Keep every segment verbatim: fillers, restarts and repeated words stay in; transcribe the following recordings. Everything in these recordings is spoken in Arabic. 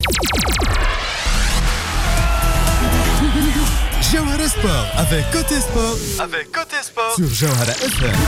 Jawhara Sport avec Côté Sport, avec Côté Sport sur Jawhara اف ام.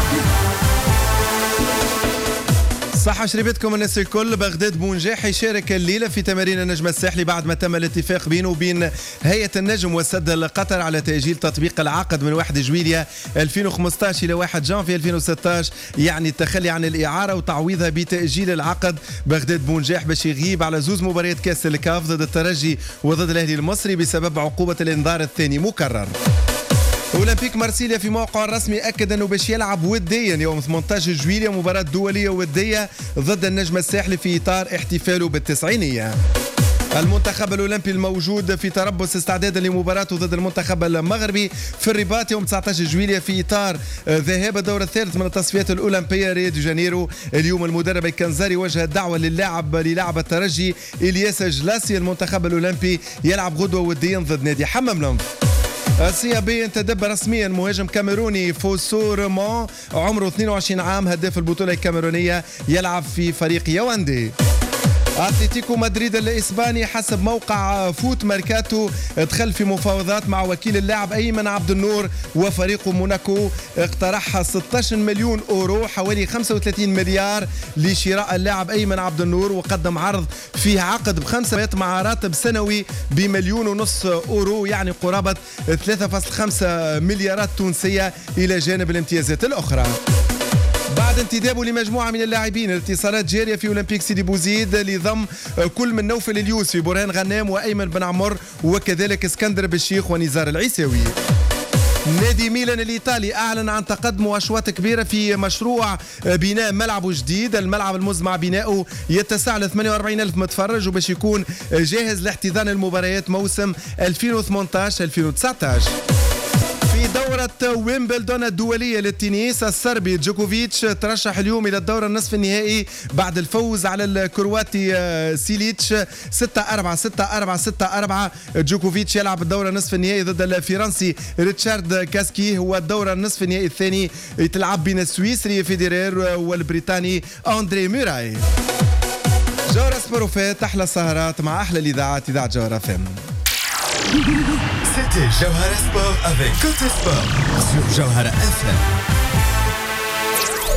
صحة شريبتكم الناس الكل. بغداد بونجاح يشارك الليلة في تمارين النجم الساحلي بعد ما تم الاتفاق بينه وبين هيئة النجم والسد القطر على تأجيل تطبيق العقد من واحد جويلية ألفين وخمسطاش إلى واحد جانفي ألفين وستطاش، يعني التخلي عن الإعارة وتعويضها بتأجيل العقد. بغداد بونجاح باش يغيب على زوز مباريات كاس الكاف ضد الترجي وضد الأهلي المصري بسبب عقوبة الإنذار الثاني مكرر. أولمبيك مارسيليا في موقعه الرسمي أكد أنه باش يلعب وديا يوم ثمانية عشر جويلية مباراة دولية ودية ضد النجم الساحلي في إطار احتفاله بالتسعينية. المنتخب الأولمبي الموجود في تربص استعدادا لمباراته ضد المنتخب المغربي في الرباط يوم تسعة عشر جويلية في إطار ذهاب الدور الثالث من التصفيات الأولمبية ريو دي جانيرو. اليوم المدرب الكنزاري وجه الدعوة للاعب للاعب الترجي إلياس جلاسي. المنتخب الأولمبي يلعب غدوة وديا ضد نادي حمام لمف. السيابي تدب رسميا مهاجم كاميروني فوسور مان عمره اثنين وعشرين عام هداف البطولة الكاميرونية يلعب في فريق ياوندي. أتلتيكو مدريد الإسباني حسب موقع فوت ميركاتو دخل في مفاوضات مع وكيل اللاعب أيمن عبد النور وفريق موناكو اقترح ستة عشر مليون أورو حوالي خمسة وثلاثين مليار لشراء اللاعب أيمن عبد النور، وقدم عرض فيه عقد بخمسة مع راتب سنوي بمليون ونص أورو يعني قرابة ثلاثة فاصلة خمسة مليارات تونسية إلى جانب الامتيازات الأخرى. بعد انتدابه لمجموعة من اللاعبين الاتصالات جارية في أولمبيك سيدي بوزيد لضم كل من نوفل اليوسفي برهان غنام وأيمن بن عمر وكذلك اسكندر بالشيخ ونزار العيساوي. نادي ميلان الإيطالي أعلن عن تقدمه أشواط كبيرة في مشروع بناء ملعبه جديد. الملعب المزمع بناؤه يتسع ل ثمانية وأربعين ألف متفرج وباش يكون جاهز لاحتضان المباريات موسم ألفين وثمانطاش ألفين وتسعطاش. في دورة ويمبلدون الدولية للتنس الصربي جوكوفيتش ترشح اليوم إلى الدورة النصف النهائي بعد الفوز على الكرواتي سيليتش ستة أربعة ستة أربعة ستة أربعة. جوكوفيتش يلعب الدورة النصف النهائي ضد الفرنسي ريتشارد كاسكي. هو الدورة النصف النهائي الثاني يتلعب بين السويسري فيدرير والبريطاني أندري موراي. جوهرة سبوروفات أحلى السهرات مع أحلى الإذاعات إذاعة جوهرة فم. C'était Jawhara Sport avec Côté Sport sur Jawhara اف ام.